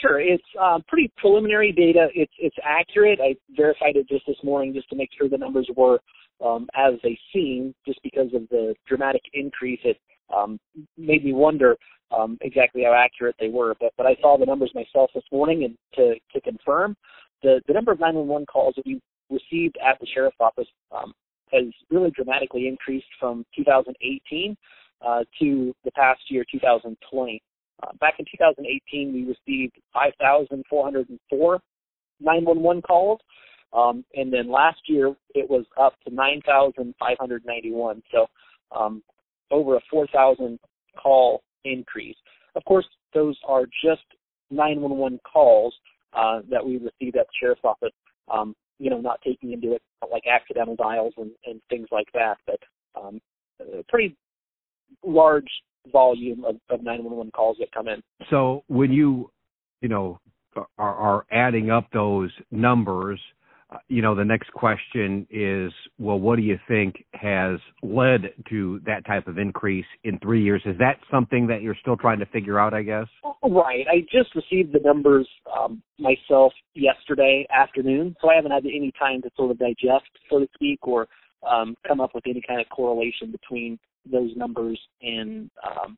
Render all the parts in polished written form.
Sure. It's pretty preliminary data. It's accurate. I verified it just this morning just to make sure the numbers were as they seem. Just because of the dramatic increase, it made me wonder exactly how accurate they were. But I saw the numbers myself this morning, and to confirm, the number of 911 calls that we received at the sheriff's office has really dramatically increased from 2018 to the past year, 2020. Back in 2018, we received 5,404 911 calls, and then last year it was up to 9,591. So over a 4,000 call increase. Of course, those are just 911 calls that we received at the sheriff's office. Not taking into it like accidental dials and things like that, but a pretty large volume of 911 calls that come in. So when you are adding up those numbers, the next question is, well, what do you think has led to that type of increase in 3 years? Is that something that you're still trying to figure out, I guess? Right. I just received the numbers myself yesterday afternoon, so I haven't had any time to sort of digest, so to speak, or come up with any kind of correlation between those numbers and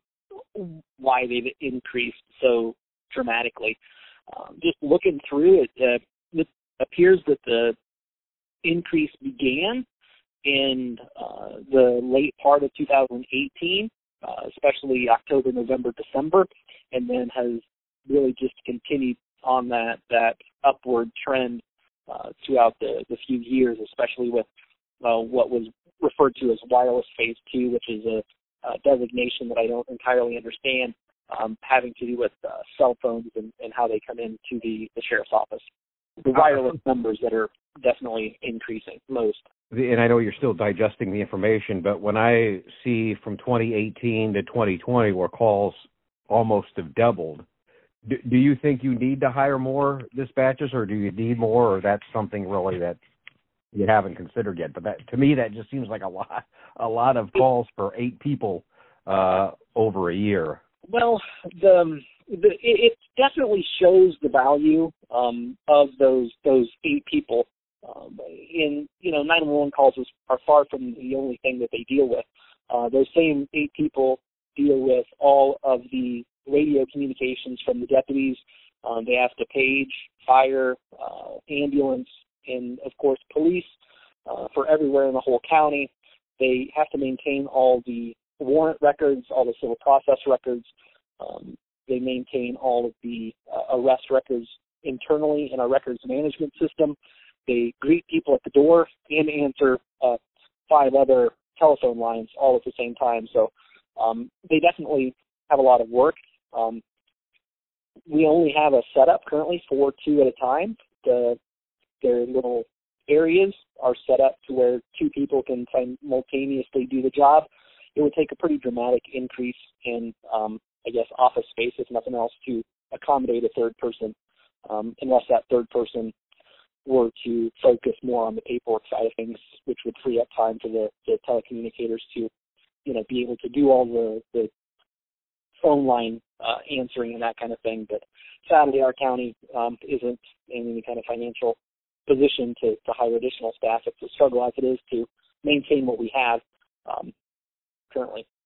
why they've increased so dramatically. Just looking through it, it appears that the increase began in the late part of 2018, especially October, November, December, and then has really just continued on that upward trend throughout the few years, especially with what was referred to as wireless phase 2, which is a designation that I don't entirely understand, having to do with cell phones and how they come into the sheriff's office. The wireless numbers that are definitely increasing most. And I know you're still digesting the information, but when I see from 2018 to 2020 where calls almost have doubled, do you think you need to hire more dispatchers, or do you need more, or that's something really that you haven't considered yet? But to me, that just seems like a lot of calls for 8 people over a year. Well, it definitely shows the value of those 8 people. 911 calls are far from the only thing that they deal with. Those same 8 people deal with all of the radio communications from the deputies. They have to page, fire, ambulance, and, of course, police for everywhere in the whole county. They have to maintain all the warrant records, all the civil process records. They maintain all of the arrest records internally in our records management system. They greet people at the door and answer 5 other telephone lines all at the same time. So they definitely have a lot of work. We only have a setup currently for 2 at a time. Their little areas are set up to where 2 people can simultaneously do the job. It would take a pretty dramatic increase in, office space, if nothing else, to accommodate a third person, unless that third person were to focus more on the paperwork side of things, which would free up time for the telecommunicators to, be able to do all the phone line answering and that kind of thing. But sadly, our county isn't in any kind of financial position to hire additional staff. It's a struggle as it is to maintain what we have currently.